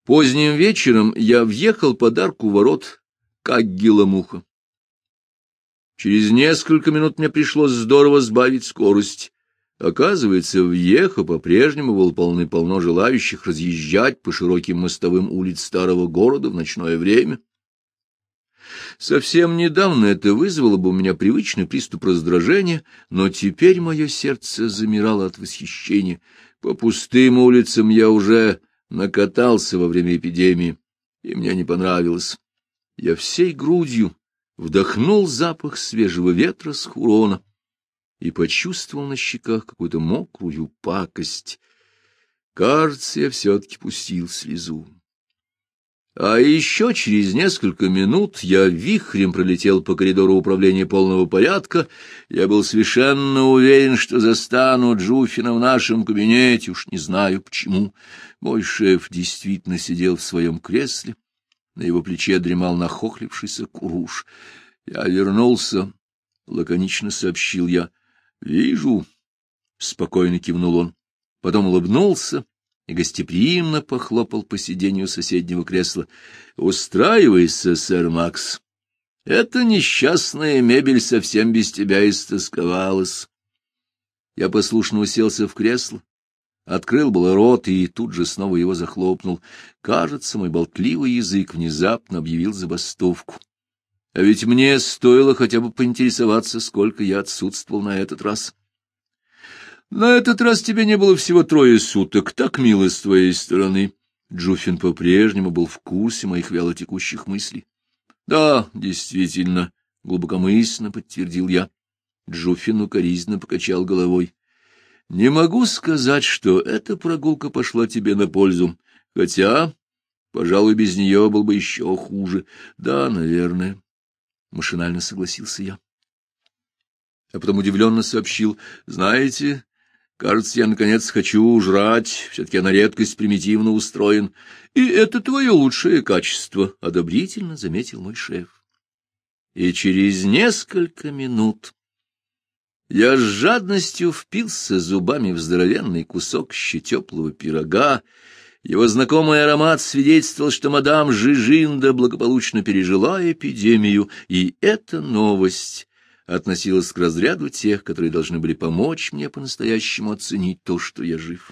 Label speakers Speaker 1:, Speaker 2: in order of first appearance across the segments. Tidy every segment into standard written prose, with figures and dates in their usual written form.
Speaker 1: Поздним вечером я въехал под арку ворот Каггила-Муха. Через несколько минут мне пришлось здорово сбавить скорость. Оказывается, в Йехо по-прежнему было полно желающих разъезжать по широким мостовым улиц старого города в ночное время. Совсем недавно это вызвало бы у меня привычный приступ раздражения, но теперь мое сердце замирало от восхищения. По пустым улицам я уже накатался во время эпидемии, и мне не понравилось. Я всей грудью вдохнул запах свежего ветра с Хурона и почувствовал на щеках какую-то мокрую пакость. Кажется, я все-таки пустил слезу. А еще через несколько минут я вихрем пролетел по коридору управления полного порядка. Я был совершенно уверен, что застану Джуффина в нашем кабинете, уж не знаю почему. Мой шеф действительно сидел в своем кресле, на его плече дремал нахохлившийся Куруш. Я вернулся, — лаконично сообщил я. — Вижу, — спокойно кивнул он, потом улыбнулся и гостеприимно похлопал по сиденью соседнего кресла. — Устраивайся, сэр Макс. Эта несчастная мебель совсем без тебя истосковалась. Я послушно уселся в кресло, открыл было рот и тут же снова его захлопнул. Кажется, мой болтливый язык внезапно объявил забастовку. А ведь мне стоило хотя бы поинтересоваться, сколько я отсутствовал на этот раз. На этот раз тебе не было всего 3 суток, так мило с твоей стороны. Джуффин по-прежнему был в курсе моих вялотекущих мыслей. Да, действительно, глубокомысленно подтвердил я. Джуффин укоризненно покачал головой. Не могу сказать, что эта прогулка пошла тебе на пользу, хотя, пожалуй, без нее было бы еще хуже. Да, наверное, машинально согласился я. А потом удивленно сообщил: знаете, кажется, я, наконец, хочу жрать, все-таки я на редкость примитивно устроен. И это твое лучшее качество, — одобрительно заметил мой шеф. И через несколько минут я с жадностью впился зубами в здоровенный кусок щетеплого пирога. Его знакомый аромат свидетельствовал, что мадам Жижинда благополучно пережила эпидемию, и эта новость относилась к разряду тех, которые должны были помочь мне по-настоящему оценить то, что я жив.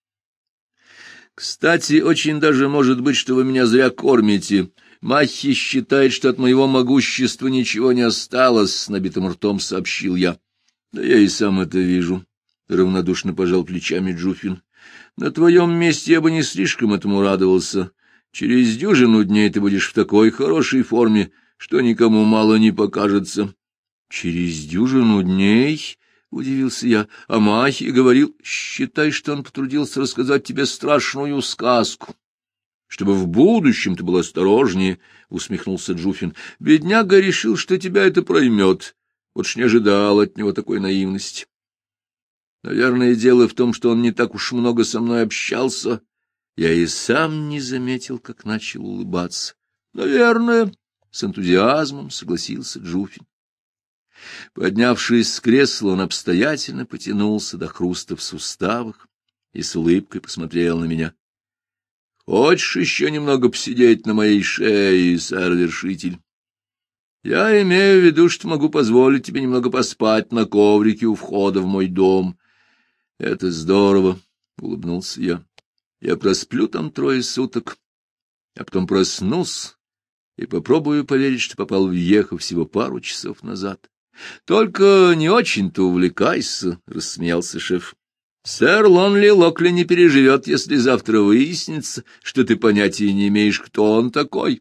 Speaker 1: Кстати, очень даже может быть, что вы меня зря кормите. Махи считает, что от моего могущества ничего не осталось, — с набитым ртом сообщил я. Да я и сам это вижу, — равнодушно пожал плечами Джуффин. На твоем месте я бы не слишком этому радовался. Через дюжину дней ты будешь в такой хорошей форме, что никому мало не покажется. Через дюжину дней? — удивился я. А Махи говорил: считай, что он потрудился рассказать тебе страшную сказку. Чтобы в будущем ты был осторожнее, — усмехнулся Джуффин. Бедняга решил, что тебя это проймет. Вот ж не ожидал от него такой наивности. Наверное, дело в том, что он не так уж много со мной общался. Я и сам не заметил, как начал улыбаться. Наверное, с энтузиазмом согласился Джуффин. Поднявшись с кресла, он обстоятельно потянулся до хруста в суставах и с улыбкой посмотрел на меня. — Хочешь еще немного посидеть на моей шее, сэр-вершитель? Я имею в виду, что могу позволить тебе немного поспать на коврике у входа в мой дом. — Это здорово, — улыбнулся я. — Я просплю там 3 суток, а потом проснусь и попробую поверить, что попал в Йехо всего пару часов назад. — Только не очень-то увлекайся, — рассмеялся шеф. — Сэр Лонли Локли не переживет, если завтра выяснится, что ты понятия не имеешь, кто он такой.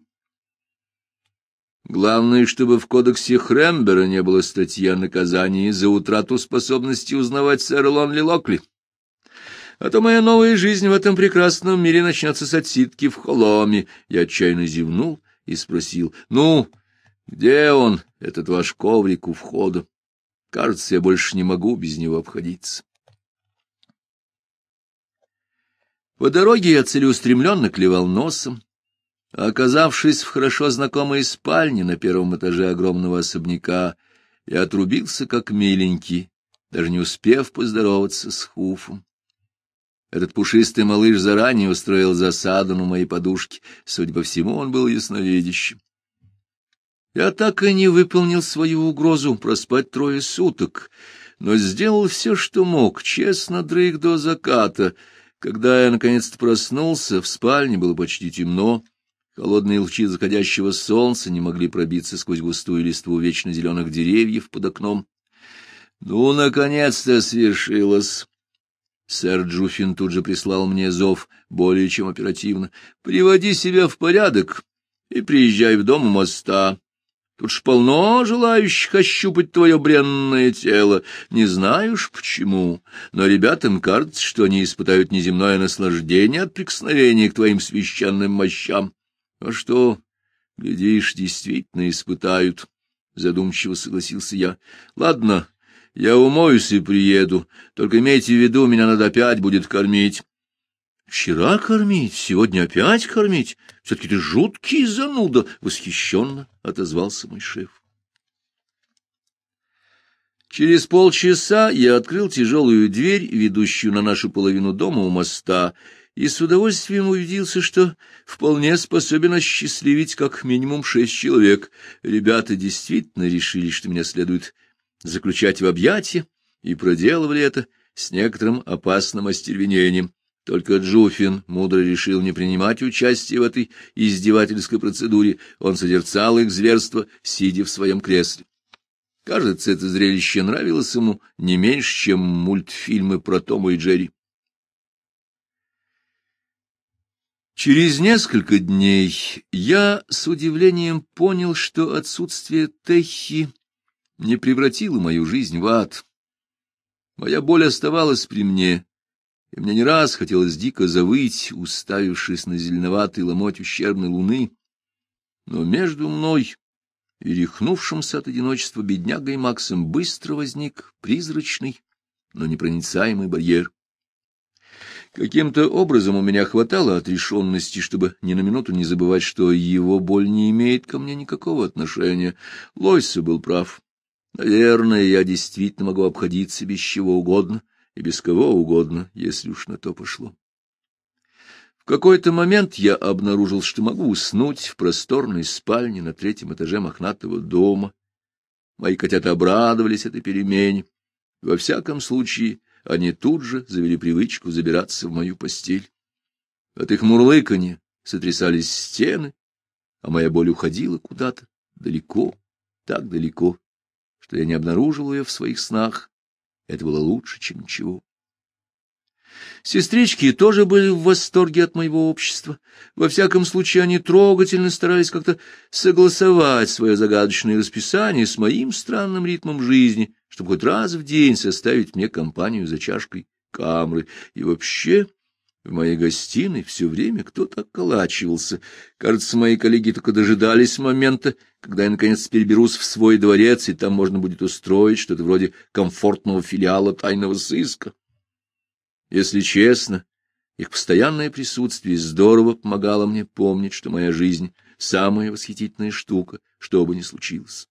Speaker 1: Главное, чтобы в кодексе Хрембера не было статьи о наказании за утрату способности узнавать сэра Лонли Локли. А то моя новая жизнь в этом прекрасном мире начнется с отсидки в Холоме. Я отчаянно зевнул и спросил: ну, где он, этот ваш коврик у входа? Кажется, я больше не могу без него обходиться. По дороге я целеустремленно клевал носом. Оказавшись в хорошо знакомой спальне на 1-м этаже огромного особняка, я отрубился как миленький, даже не успев поздороваться с Хуфом. Этот пушистый малыш заранее устроил засаду на моей подушке. Судя по всему, он был ясновидящим. Я так и не выполнил свою угрозу проспать 3 суток, но сделал все, что мог, честно дрых до заката. Когда я наконец-то проснулся, в спальне было почти темно. Холодные лучи заходящего солнца не могли пробиться сквозь густую листву вечно зеленых деревьев под окном. Ну, наконец-то свершилось. Сэр Джуффин тут же прислал мне зов, более чем оперативно. Приводи себя в порядок и приезжай в дом у моста. Тут ж полно желающих ощупать твое бренное тело. Не знаю уж почему, но ребятам кажется, что они испытают неземное наслаждение от прикосновения к твоим священным мощам. А что, глядишь, действительно испытают, — задумчиво согласился я. Ладно, я умоюсь и приеду, только имейте в виду, меня надо опять будет кормить. Вчера кормить, сегодня опять кормить? Все-таки ты жуткий зануда, — восхищенно отозвался мой шеф. Через полчаса я открыл тяжелую дверь, ведущую на нашу половину дома у моста, и с удовольствием убедился, что вполне способен осчастливить как минимум 6 человек. Ребята действительно решили, что меня следует заключать в объятия, и проделывали это с некоторым опасным остервенением. Только Джуффин мудро решил не принимать участие в этой издевательской процедуре, он созерцал их зверство, сидя в своем кресле. Кажется, это зрелище нравилось ему не меньше, чем мультфильмы про Тома и Джерри. Через несколько дней я с удивлением понял, что отсутствие Техи не превратило мою жизнь в ад. Моя боль оставалась при мне, и мне не раз хотелось дико завыть, уставившись на зеленоватый ломоть ущербной луны, но между мной и рехнувшимся от одиночества беднягой Максом быстро возник призрачный, но непроницаемый барьер. Каким-то образом у меня хватало отрешенности, чтобы ни на минуту не забывать, что его боль не имеет ко мне никакого отношения. Лойса был прав. Наверное, я действительно могу обходиться без чего угодно и без кого угодно, если уж на то пошло. В какой-то момент я обнаружил, что могу уснуть в просторной спальне на 3-м этаже мохнатого дома. Мои котята обрадовались этой перемене. Во всяком случае, они тут же завели привычку забираться в мою постель. От их мурлыканья сотрясались стены, а моя боль уходила куда-то далеко, так далеко, что я не обнаружил ее в своих снах. Это было лучше, чем ничего. Сестрички тоже были в восторге от моего общества. Во всяком случае, они трогательно старались как-то согласовать свое загадочное расписание с моим странным ритмом жизни, чтобы хоть раз в день составить мне компанию за чашкой камры. И вообще, в моей гостиной все время кто-то околачивался. Кажется, мои коллеги только дожидались момента, когда я, наконец, переберусь в свой дворец, и там можно будет устроить что-то вроде комфортного филиала тайного сыска. Если честно, их постоянное присутствие здорово помогало мне помнить, что моя жизнь — самая восхитительная штука, что бы ни случилось.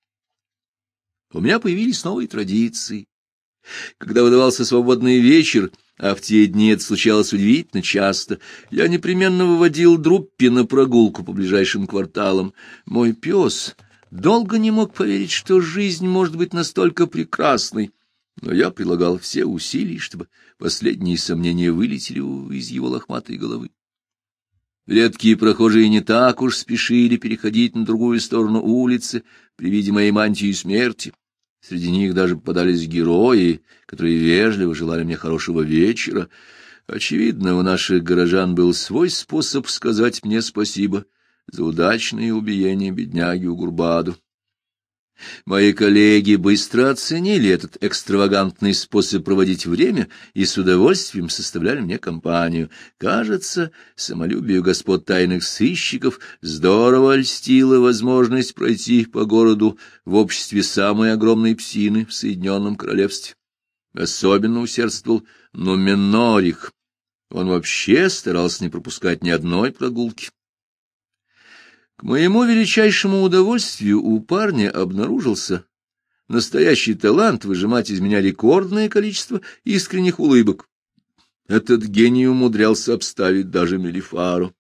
Speaker 1: У меня появились новые традиции. Когда выдавался свободный вечер, а в те дни это случалось удивительно часто, я непременно выводил Друппи на прогулку по ближайшим кварталам. Мой пес долго не мог поверить, что жизнь может быть настолько прекрасной, но я прилагал все усилия, чтобы последние сомнения вылетели из его лохматой головы. Редкие прохожие не так уж спешили переходить на другую сторону улицы при виде моей мантии смерти. Среди них даже попадались герои, которые вежливо желали мне хорошего вечера. Очевидно, у наших горожан был свой способ сказать мне спасибо за удачное убиение бедняги Угурбаду. Мои коллеги быстро оценили этот экстравагантный способ проводить время и с удовольствием составляли мне компанию. Кажется, самолюбию господ тайных сыщиков здорово льстила возможность пройти по городу в обществе самой огромной псины в Соединенном Королевстве. Особенно усердствовал Нуменорих. Он вообще старался не пропускать ни одной прогулки. К моему величайшему удовольствию у парня обнаружился настоящий талант выжимать из меня рекордное количество искренних улыбок. Этот гений умудрялся обставить даже Мелифару.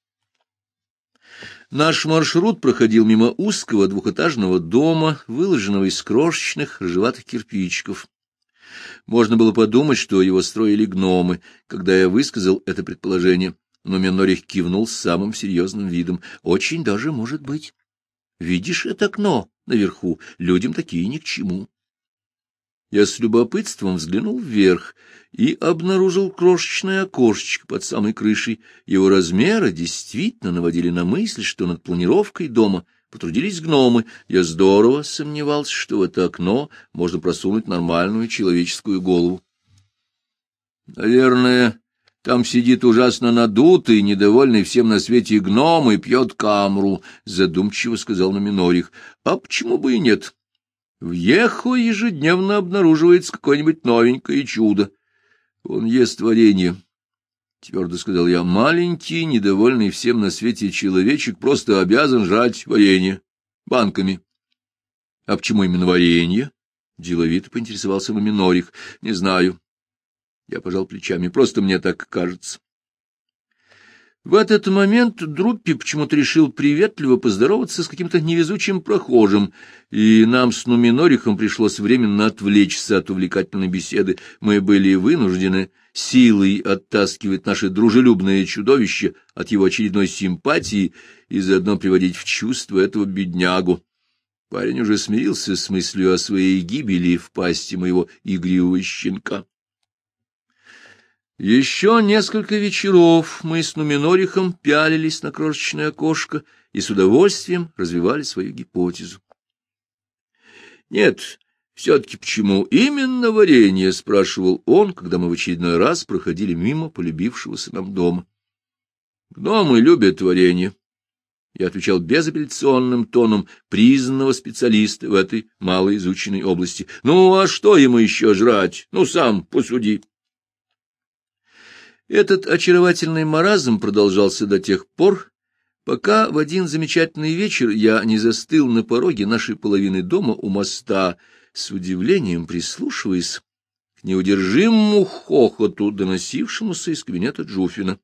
Speaker 1: Наш маршрут проходил мимо узкого двухэтажного дома, выложенного из крошечных рыжеватых кирпичиков. Можно было подумать, что его строили гномы, когда я высказал это предположение, но Минорих кивнул с самым серьезным видом. Очень даже может быть. Видишь это окно наверху? Людям такие ни к чему. Я с любопытством взглянул вверх и обнаружил крошечное окошечко под самой крышей. Его размеры действительно наводили на мысль, что над планировкой дома потрудились гномы. Я здорово сомневался, что в это окно можно просунуть нормальную человеческую голову. Наверное, там сидит ужасно надутый, недовольный всем на свете гном и пьет камру, — задумчиво сказал Номинорих. — А почему бы и нет? В Ехо ежедневно обнаруживается какое-нибудь новенькое чудо. Он ест варенье, — твердо сказал я. Маленький, недовольный всем на свете человечек просто обязан жрать варенье банками. — А почему именно варенье? — деловито поинтересовался Номинорих. — Не знаю. Я пожал плечами. Просто мне так кажется. В этот момент Друппи почему-то решил приветливо поздороваться с каким-то невезучим прохожим, и нам с Нуминорихом пришлось временно отвлечься от увлекательной беседы. Мы были вынуждены силой оттаскивать наше дружелюбное чудовище от его очередной симпатии и заодно приводить в чувство этого беднягу. Парень уже смирился с мыслью о своей гибели в пасти моего игривого щенка. Еще несколько вечеров мы с Нуминорихом пялились на крошечное окошко и с удовольствием развивали свою гипотезу. Нет, все-таки почему именно варенье, — спрашивал он, когда мы в очередной раз проходили мимо полюбившегося нам дома. Гномы любят варенье. Я отвечал безапелляционным тоном признанного специалиста в этой малоизученной области. Ну, а что ему еще жрать? Ну, сам посуди. Этот очаровательный маразм продолжался до тех пор, пока в один замечательный вечер я не застыл на пороге нашей половины дома у моста, с удивлением прислушиваясь к неудержимому хохоту, доносившемуся из кабинета Джуфина.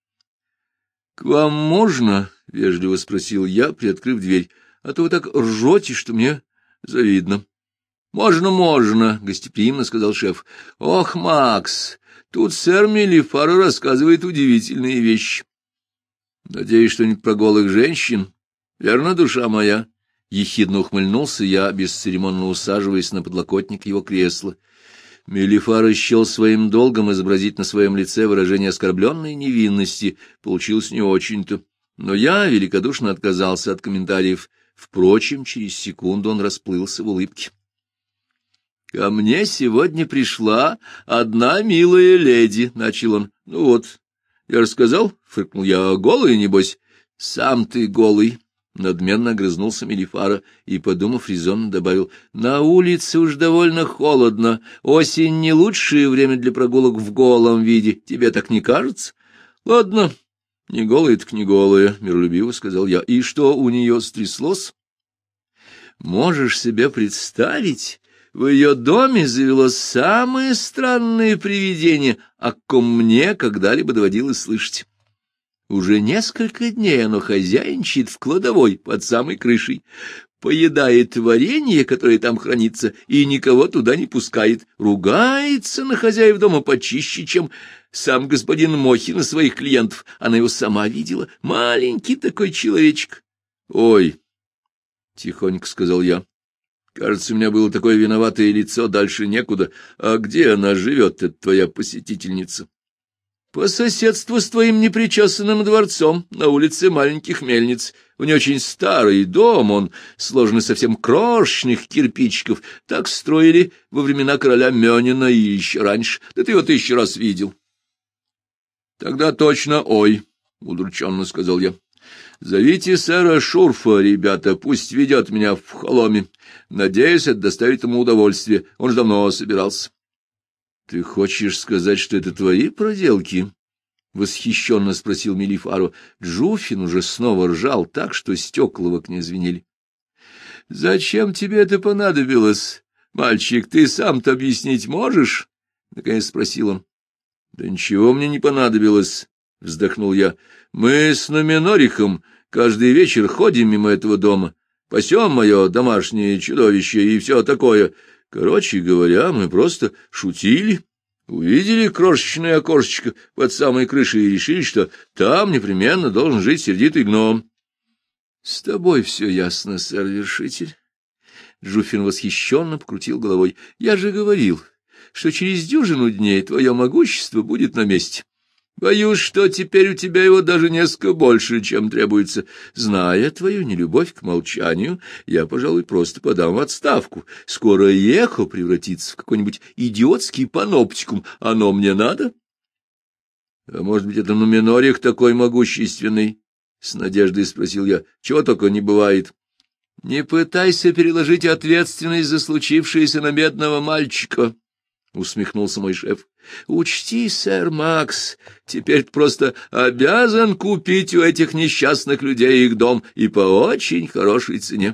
Speaker 1: — К вам можно? — вежливо спросил я, приоткрыв дверь. — А то вы так ржете, что мне завидно. — Можно, можно, — гостеприимно сказал шеф. — Ох, Макс! Тут сэр Мелифара рассказывает удивительные вещи. Надеюсь, что-нибудь про голых женщин. Верно, душа моя? Ехидно ухмыльнулся я, бесцеремонно усаживаясь на подлокотник его кресла. Мелифара счел своим долгом изобразить на своем лице выражение оскорбленной невинности. Получилось не очень-то. Но я великодушно отказался от комментариев. Впрочем, через секунду он расплылся в улыбке. — Ко мне сегодня пришла одна милая леди, — начал он. — Ну вот, я рассказал, — фыркнул я, — голый, небось. — Сам ты голый, — надменно огрызнулся Мелифара и, подумав, резонно добавил. — На улице уж довольно холодно, осень не лучшее время для прогулок в голом виде, тебе так не кажется? — Ладно, не голая, так не голая, — миролюбиво сказал я. — И что у нее стряслось? — Можешь себе представить... В ее доме завелось самое странное привидение, о ком мне когда-либо доводилось слышать. Уже несколько дней оно хозяйничает в кладовой под самой крышей, поедает варенье, которое там хранится, и никого туда не пускает, ругается на хозяев дома почище, чем сам господин Мохи на своих клиентов. Она его сама видела, маленький такой человечек. — Ой, — тихонько сказал я. Кажется, у меня было такое виноватое лицо, дальше некуда. А где она живет, эта твоя посетительница? — По соседству с твоим непричесанным дворцом, на улице Маленьких Мельниц. У нее очень старый дом, он сложен из совсем крошечных кирпичиков. Так строили во времена короля Мёнина и еще раньше. Да ты его 1000 раз видел. — Тогда точно ой, — удрученно сказал я. — Зовите сэра Шурфа, ребята, пусть ведет меня в холоме. Надеюсь, это доставит ему удовольствие. Он же давно собирался. — Ты хочешь сказать, что это твои проделки? — восхищенно спросил Мелифару. Джуфин уже снова ржал так, что стекла в окне звенели. — Зачем тебе это понадобилось? Мальчик, ты сам-то объяснить можешь? — наконец спросил он. Да ничего мне не понадобилось, — вздохнул я. Мы с Нуменорихом каждый вечер ходим мимо этого дома, пасем мое домашнее чудовище и все такое. Короче говоря, мы просто шутили, увидели крошечное окошечко под самой крышей и решили, что там непременно должен жить сердитый гном. — С тобой все ясно, сэр-вершитель. Джуффин восхищенно покрутил головой. — Я же говорил, что через дюжину дней твое могущество будет на месте. Боюсь, что теперь у тебя его даже несколько больше, чем требуется. Зная твою нелюбовь к молчанию, я, пожалуй, просто подам в отставку. Скоро эхо превратится в какой-нибудь идиотский паноптикум. Оно мне надо? — А может быть, это Нуменорих такой могущественный? — с надеждой спросил я. — Чего только не бывает. — Не пытайся переложить ответственность за случившееся на бедного мальчика, — усмехнулся мой шеф. — Учти, сэр Макс, теперь ты просто обязан купить у этих несчастных людей их дом и по очень хорошей цене.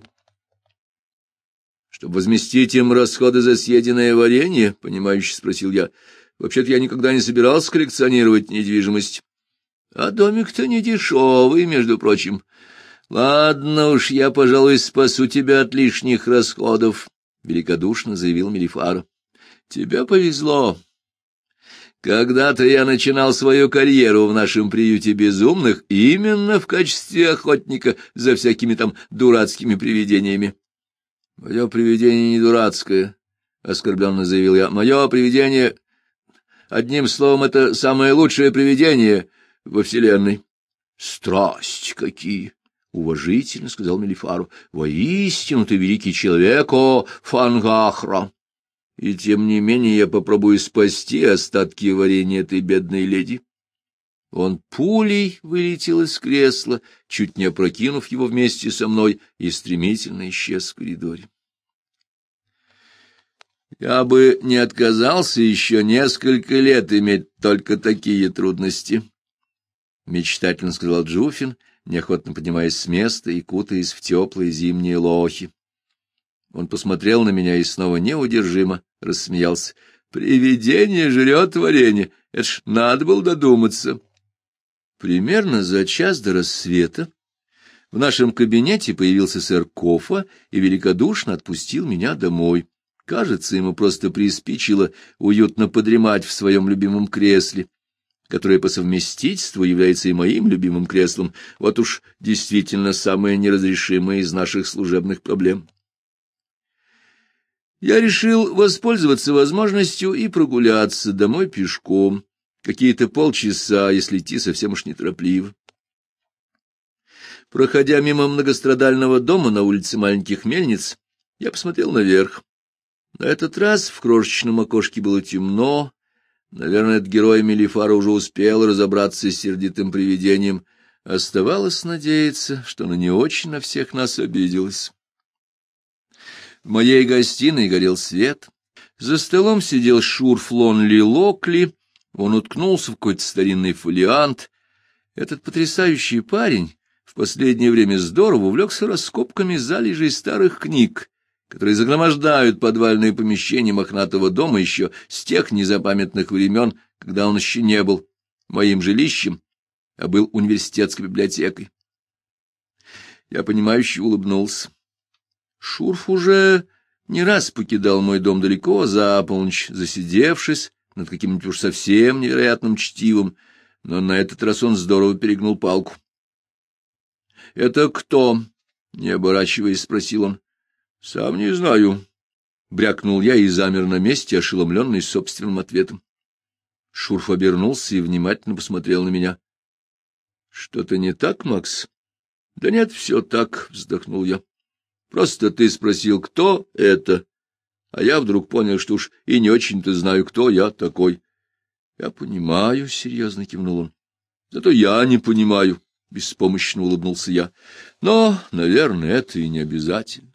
Speaker 1: — Чтобы возместить им расходы за съеденное варенье, — понимающе спросил я. — Вообще-то я никогда не собирался коллекционировать недвижимость. — А домик-то не дешевый, между прочим. Ладно уж, я, пожалуй, спасу тебя от лишних расходов, — великодушно заявил Мелифаро. — Тебе повезло. Когда-то я начинал свою карьеру в нашем приюте безумных именно в качестве охотника за всякими там дурацкими привидениями. — Мое привидение не дурацкое, — оскорбленно заявил я. — Мое привидение, одним словом, это самое лучшее привидение во вселенной. — Страсть какие! — уважительно сказал Мелифаро. — Воистину ты великий человек, о Фангахра! И тем не менее я попробую спасти остатки варенья этой бедной леди. Он пулей вылетел из кресла, чуть не опрокинув его вместе со мной, и стремительно исчез в коридоре. Я бы не отказался еще несколько лет иметь только такие трудности, — мечтательно сказал Джуффин, неохотно поднимаясь с места и кутаясь в теплые зимние лохи. Он посмотрел на меня и снова неудержимо рассмеялся. — Привидение жрет варенье. Это ж надо было додуматься. Примерно за час до рассвета в нашем кабинете появился сэр Кофа и великодушно отпустил меня домой. Кажется, ему просто приспичило уютно подремать в своем любимом кресле, которое по совместительству является и моим любимым креслом. Вот уж действительно самое неразрешимое из наших служебных проблем. Я решил воспользоваться возможностью и прогуляться домой пешком. Какие-то полчаса, если идти совсем уж неторопливо. Проходя мимо многострадального дома на улице Маленьких Мельниц, я посмотрел наверх. На этот раз в крошечном окошке было темно. Наверное, этот герой Мелифаро уже успел разобраться с сердитым привидением. Оставалось надеяться, что она не очень на всех нас обиделась. В моей гостиной горел свет. За столом сидел Шурф Лонли Локли. Он уткнулся в какой-то старинный фолиант. Этот потрясающий парень в последнее время здорово увлекся раскопками залежей старых книг, которые загромождают подвальные помещения мохнатого дома еще с тех незапамятных времен, когда он еще не был моим жилищем, а был университетской библиотекой. Я понимающе улыбнулся. Шурф уже не раз покидал мой дом далеко за полночь, засидевшись над каким-нибудь уж совсем невероятным чтивом, но на этот раз он здорово перегнул палку. — Это кто? — не оборачиваясь, спросил он. — Сам не знаю, — брякнул я и замер на месте, ошеломленный собственным ответом. Шурф обернулся и внимательно посмотрел на меня. — Что-то не так, Макс? — Да нет, все так, — вздохнул я. — Просто ты спросил, кто это, а я вдруг понял, что уж и не очень-то знаю, кто я такой. — Я понимаю, — серьезно кивнул он. — Зато я не понимаю, — беспомощно улыбнулся я. — Но, наверное, это и не обязательно.